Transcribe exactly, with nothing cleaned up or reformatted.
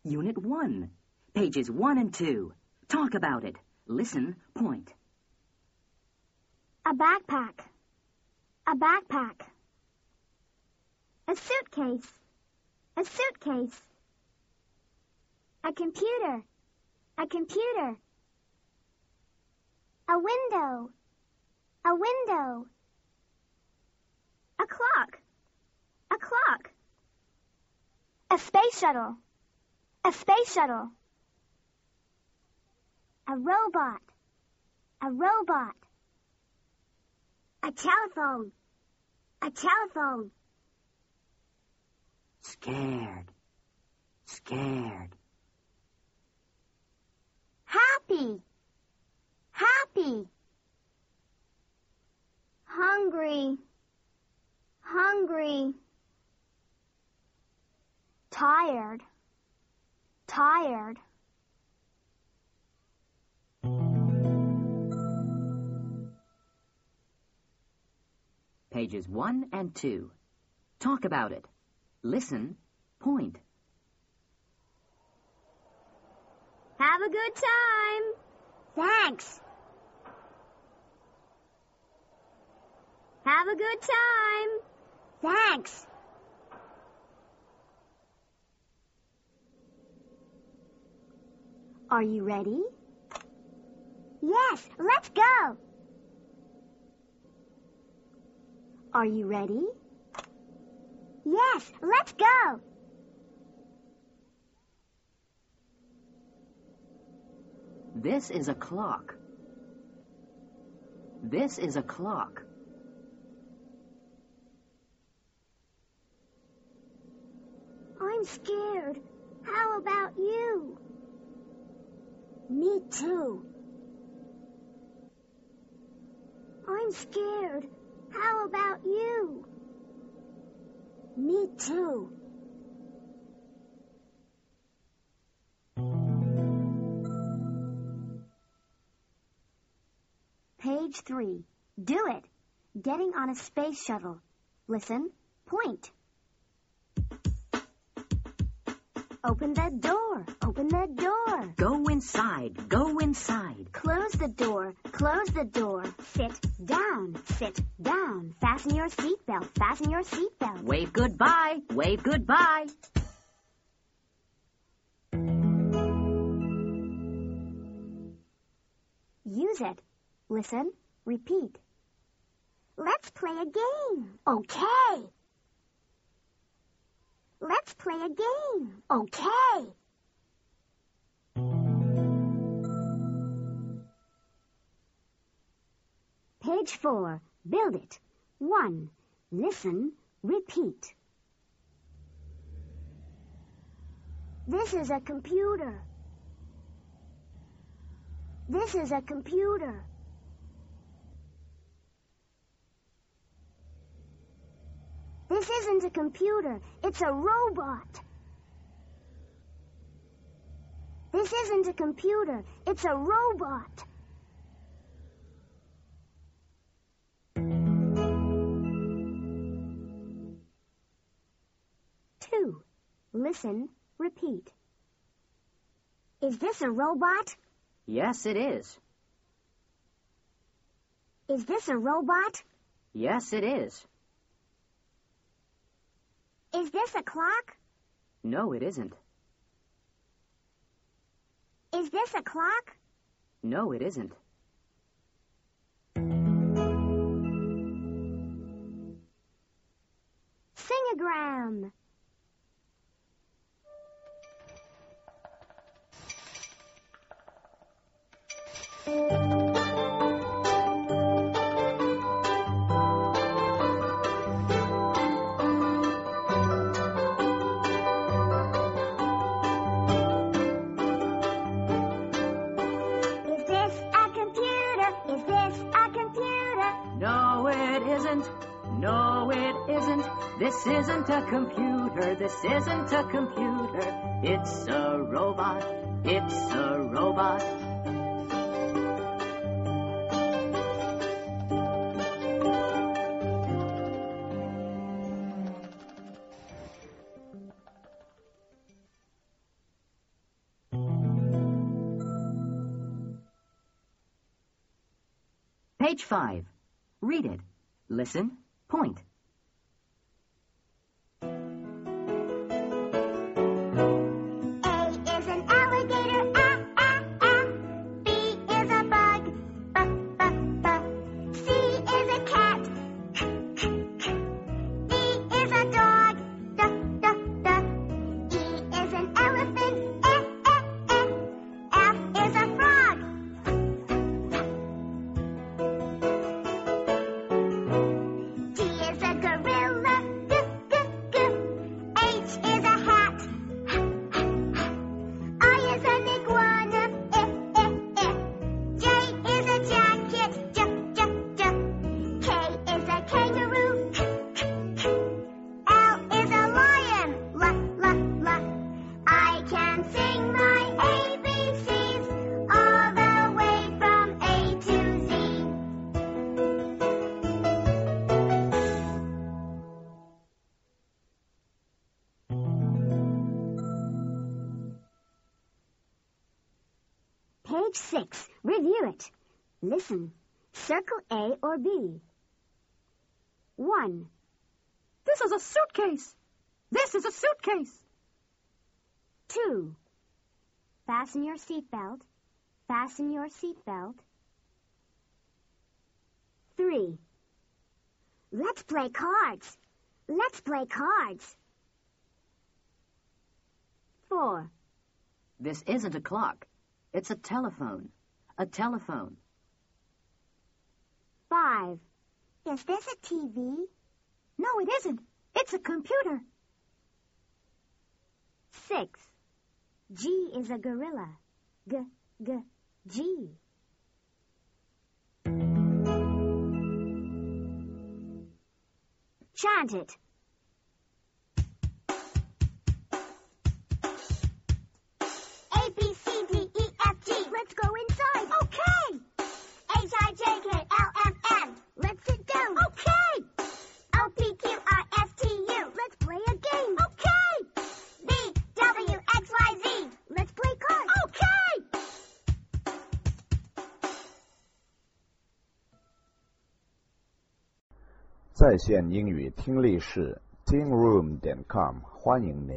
Unit one, pages one and two. Talk about it. Listen, point. A backpack. A backpack. A suitcase. A suitcase. A computer. A computer. A window. A window. A clock. A clock. A space shuttle. A space shuttle. A robot. A robot. A telephone. A telephone. Scared. Scared. Happy. Happy. Hungry. Hungry. Tired. Tired. Pages one and two. Talk about it. Listen, point. Have a good time. Thanks. Have a good time. Thanks. Are you ready? Yes, let's go. Are you ready? Yes, let's go. This is a clock. This is a clock. I'm scared. How about you? Me too. I'm scared. How about you? Me too. Page three. Do it. Getting on a space shuttle. Listen, point. Open the door. Open the door. Go inside. Go inside. Close the door. Close the door. Sit down. Sit down. Fasten your seatbelt. Fasten your seatbelt. Wave goodbye. Wave goodbye. Use it. Listen. Repeat. Let's play a game. Okay. Let's play a game. Okay. Page four. Build it. One. Listen. Repeat. This is a computer. This is a computer. This isn't a computer. It's a robot. This isn't a computer. It's a robot. Two. Listen. Repeat. Is this a robot? Yes, it is. Is this a robot? Yes, it is. Is this a clock? No, it isn't. Is this a clock? No, it isn't. Singogram. No, it isn't. This isn't a computer. This isn't a computer. It's a robot. It's a robot. Page five. Read it. Listen. Point. Page six. Review it. Listen. Circle A or B. One. This is a suitcase. This is a suitcase. Two. Fasten your seatbelt. Fasten your seatbelt. Three. Let's play cards. Let's play cards. Four. This isn't a clock. It's a telephone. A telephone. Five. Is this a T V? No, it isn't. It's a computer. Six. G is a gorilla. G, G, G. Chant it. A, B, C, D, E, F, G. Let's go inside. Okay. H, I, J, K, L, M, N. Let's sit down. Okay. O, P, Q, R, S, T, U. Let's play a game. Okay. V, W, X, Y, Z. Let's play cards. Okay. 在线英语听力室 teen room 点 com 欢迎您。